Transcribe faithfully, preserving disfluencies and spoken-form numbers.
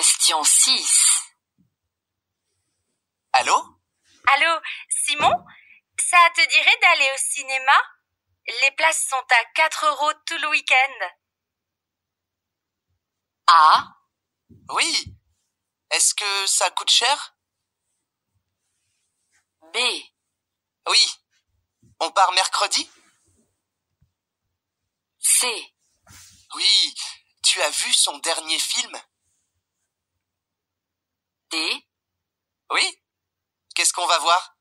Question six. Allô? Allô, Simon? Ça te dirait d'aller au cinéma? Les places sont à quatre euros tout le week-end. A. Oui. Est-ce que ça coûte cher? B. Oui. On part mercredi? C. Oui. Tu as vu son dernier film? D. Oui. Qu'est-ce qu'on va voir?